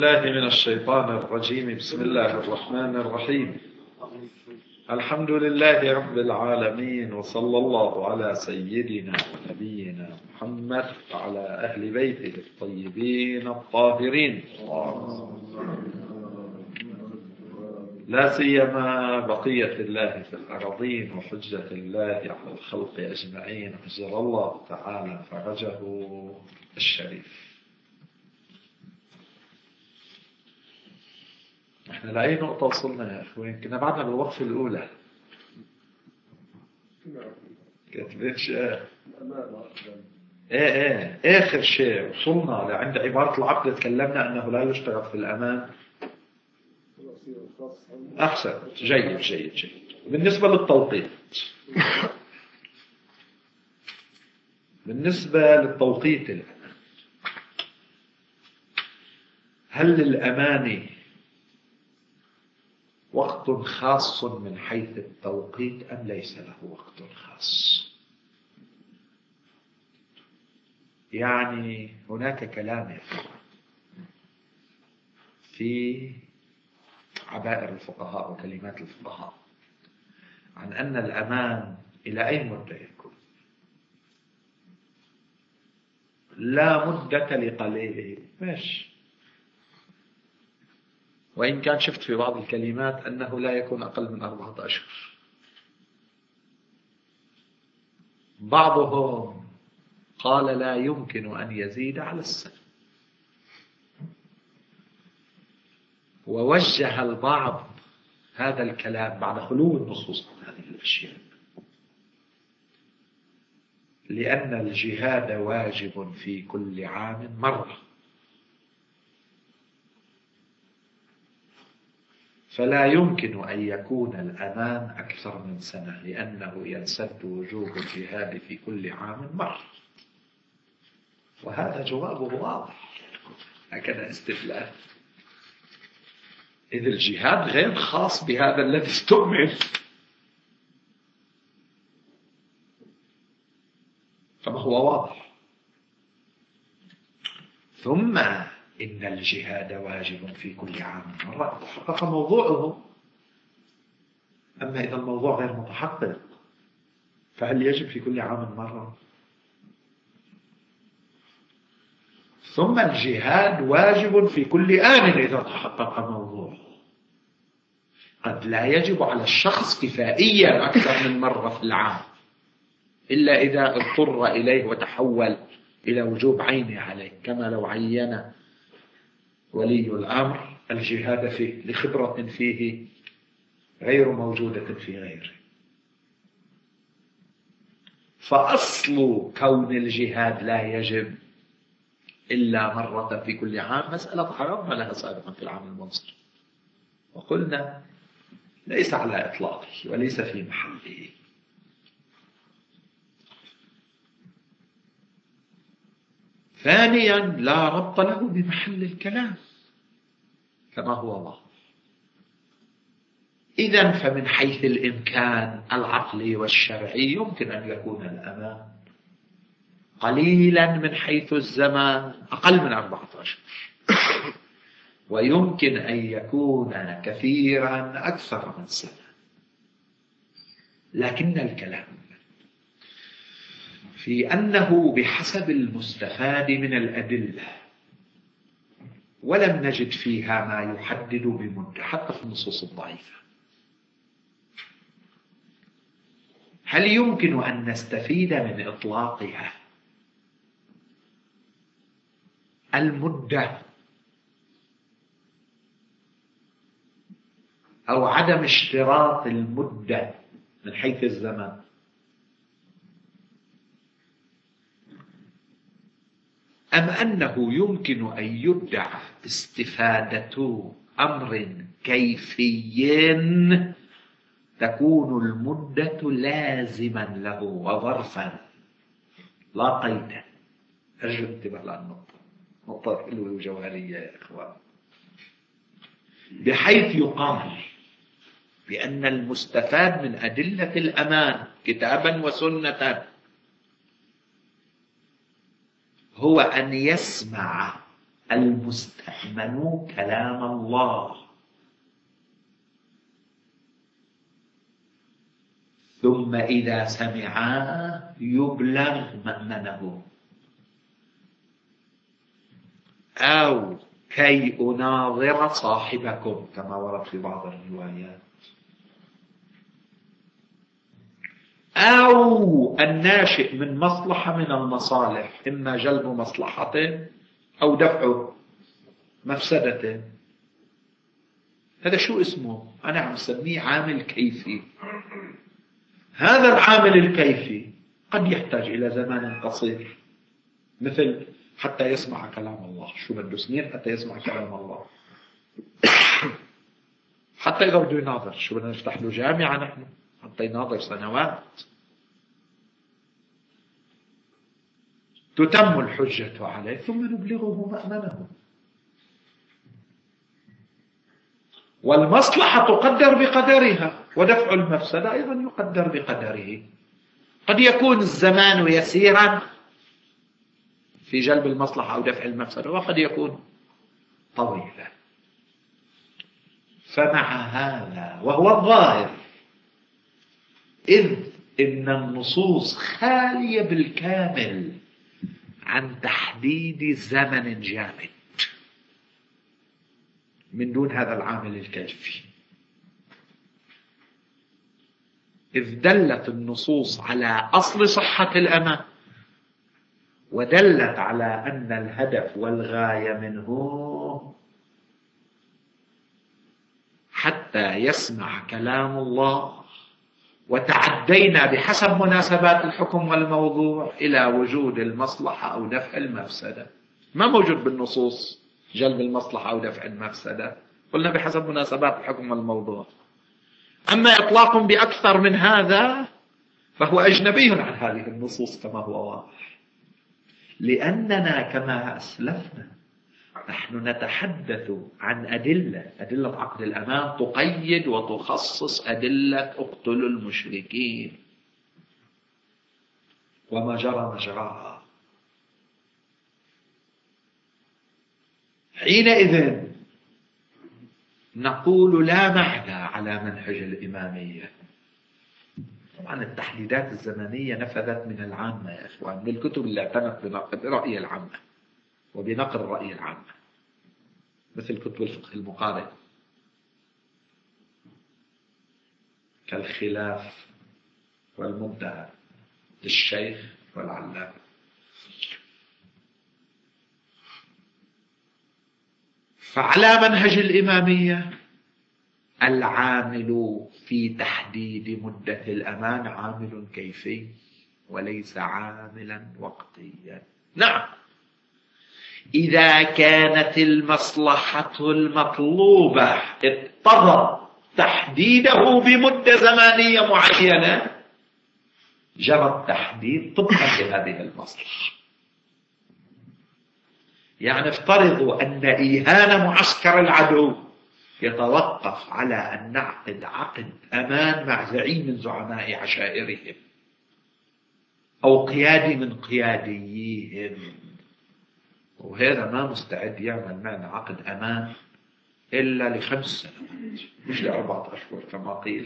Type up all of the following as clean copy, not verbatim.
الله من الشيطان الرجيم. بسم الله الرحمن الرحيم. الحمد لله رب العالمين، وصلى الله على سيدنا ونبينا محمد وعلى أهل بيته الطيبين الطاهرين، لا سيما بقية الله في الأرضين وحجة الله على الخلق أجمعين، أجر الله تعالى فرجه الشريف. احنا لأي نقطة وصلنا يا اخوين؟ كنا بعدنا بالوقفة الأولى كاتبين شيء ايه آخر شيء وصلنا لعند عبارة العبد. تكلمنا أنه لا يشترط في الأمان. أحسن، جيد جيد جيد. بالنسبة للتوقيت، الآن هل للأمان وقت خاص من حيث التوقيت أم ليس له وقت خاص؟ يعني هناك كلام في عبائر الفقهاء وكلمات الفقهاء عن أن الأمان إلى أي مدة يكون؟ لا مدة لقليله، ماشي. وإن كان شفت في بعض الكلمات أنه لا يكون أقل من 4 أشهر. بعضهم قال لا يمكن أن يزيد على السنة، ووجه البعض هذا الكلام بعد خلو النصوص عن هذه الأشياء لأن الجهاد واجب في كل عام مرة، فلا يمكن أن يكون الأمان أكثر من سنة، لأنه ينسد وجوب الجهاد في كل عام مرة. وهذا جوابه واضح، هكذا استدلال، إذ الجهاد غير خاص بهذا الذي استؤمن، كما هو واضح. ثم إن الجهاد واجب في كل عام مرة، تحقق موضوعه. أما إذا الموضوع غير متحقق فهل يجب في كل عام مرة؟ ثم الجهاد واجب في كل آن إذا تحقق موضوعه. قد لا يجب على الشخص كفائيا أكثر من مرة في العام، إلا إذا اضطر إليه وتحول إلى وجوب عيني عليه، كما لو عين ولي الأمر الجهاد فيه لخبرة فيه غير موجودة في غيره. فأصل كون الجهاد لا يجب إلا مرة في كل عام مسألة تعرضنا لها سابقا في العام المنصرم، وقلنا ليس على إطلاقه وليس في محله. ثانيا، لا ربط له بمحل الكلام كما هو واضح. إذن فمن حيث الإمكان العقلي والشرعي يمكن أن يكون الأمان قليلا من حيث الزمان أقل من 4 أشهر، ويمكن أن يكون كثيرا أكثر من سنة. لكن الكلام في أنه بحسب المستفاد من الأدلة، ولم نجد فيها ما يحدد بمدة حتى في النصوص الضعيفة. هل يمكن أن نستفيد من إطلاقها المدة أو عدم اشتراط المدة من حيث الزمان؟ أم أنه يمكن أن يدعى استفادة أمر كيفي تكون المدة لازما له وظرفا لا قيدا؟ أرجو انتباه للنقطة، نقطة حلوة وجوهرية يا إخوان، بحيث يقال بأن المستفاد من أدلة الأمان كتابا وسنة هو أن يسمع المستأمن كلام الله، ثم إذا سمعا يبلغ مأمنه، أو كي أناظر صاحبكم كما ورد في بعض الروايات، أو الناشئ من مصلحة من المصالح، إما جلب مصلحة أو دفع مفسدة. هذا شو اسمه؟ أنا عم سميه عامل كيفي. هذا العامل الكيفي قد يحتاج إلى زمان قصير، مثل حتى يسمع كلام الله. شو بده سنين حتى يسمع كلام الله؟ حتى إذا بده يناظر، شو بدنا نفتح له جامعة نحن حتى يناظر؟ سنوات. تتم الحجة عليه ثم نبلغه مأمنه. والمصلحة تقدر بقدرها، ودفع المفسدة أيضا يقدر بقدره. قد يكون الزمان يسيرا في جلب المصلحة أو دفع المفسدة، وقد يكون طويلا. فمع هذا وهو الظاهر، إذ إن النصوص خالية بالكامل عن تحديد زمن جامد من دون هذا العامل الكيفي، إذ دلت النصوص على أصل صحة الأمان، ودلت على أن الهدف والغاية منه حتى يسمع كلام الله، وتعدينا بحسب مناسبات الحكم والموضوع إلى وجود المصلحة أو دفع المفسدة. ما موجود بالنصوص جلب المصلحة أو دفع المفسدة، قلنا بحسب مناسبات الحكم والموضوع. أما إطلاق بأكثر من هذا فهو أجنبي عن هذه النصوص كما هو واضح، لأننا كما أسلفنا نحن نتحدث عن أدلة عقد الأمان تقيد وتخصص أدلة اقتلوا المشركين وما جرى مجراها. حينئذ نقول لا معنى على منهج الإمامية. طبعا التحديدات الزمنية نفذت من العامة يا إخوان، من الكتب اللي اعتنت بنقد رأي العامة وبنقل رأي العامة، مثل كتب الفقه المقارن كالخلاف والمنتهى للشيخ والعلامة. فعلى منهج الإمامية العامل في تحديد مدة الأمان عامل كيفي وليس عاملا وقتيا. نعم، إذا كانت المصلحة المطلوبة اضطر تحديده بمدة زمانية معينة، جرى التحديد طبقا لهذه المصلحة. يعني افترضوا أن إيهان معسكر العدو يتوقف على أن نعقد عقد أمان مع زعيم من زعماء عشائرهم أو قيادي من قياديهم، وهذا ما مستعد يعمل معنا عقد أمان إلا ل5 سنوات مش ل4 أشهر كما قيل.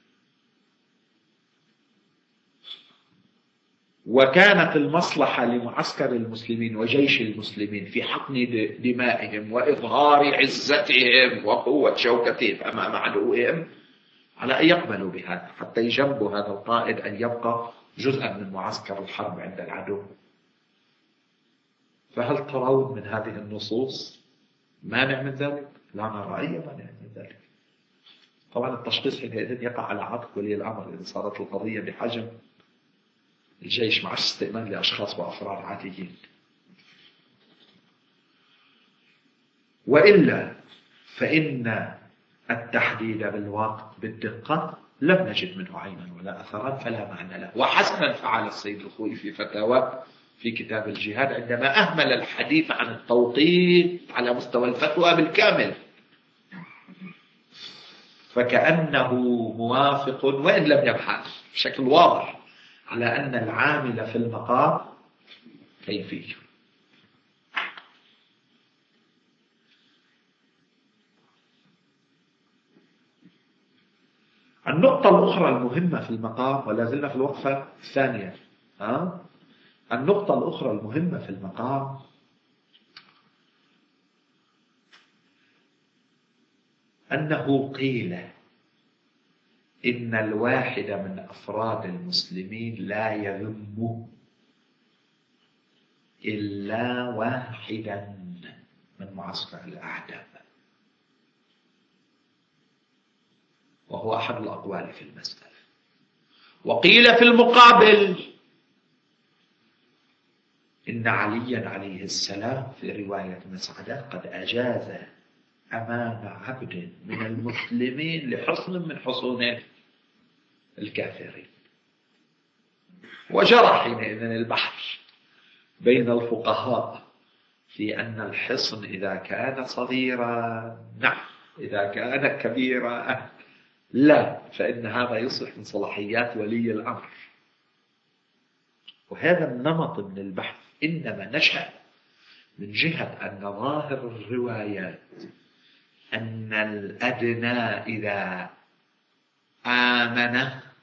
وكانت المصلحة لمعسكر المسلمين وجيش المسلمين في حقن دمائهم وإظهار عزتهم وقوة شوكتهم أمام عدوهم على أن يقبلوا بهذا، حتى يجنبوا هذا القائد أن يبقى جزءا من معسكر الحرب عند العدو. فهل ترون من هذه النصوص مانع من ذلك؟ لا نرى أي مانع من ذلك. طبعا التشخيص حينئذ يقع على عاتق ولي الأمر إذا صارت القضية بحجم الجيش مع استئمان لأشخاص وأفراد عاديين. وإلا فإن التحديد بالوقت بالدقة لم نجد منه عينا ولا أثرا، فلا معنى له. وحسنا فعل السيد الخوئي في فتاوى في كتاب الجهاد عندما أهمل الحديث عن التوقيت على مستوى الفتوى بالكامل، فكأنه موافق وإن لم يبحث بشكل واضح على أن العامل في المقام كيفي. النقطة الأخرى المهمة في المقام، ولا زلنا في الوقفة الثانية، النقطة الأخرى المهمة في المقام أنه قيل إن الواحد من أفراد المسلمين لا يذم إلا واحدا من معسكر الأعداء، وهو أحد الأقوال في المسألة. وقيل في المقابل إن عليا عليه السلام في رواية مسعدة قد أجاز أمام عبد من المسلمين لحصن من حصون الكافرين. وجرى حينئذ البحث بين الفقهاء في أن الحصن إذا كان صغيرا نعم، إذا كان كبيرا لا، فإن هذا يصلح من صلاحيات ولي الأمر. وهذا النمط من البحث إنما نشأ من جهة أن ظاهر الروايات أن الأدنى إذا آمن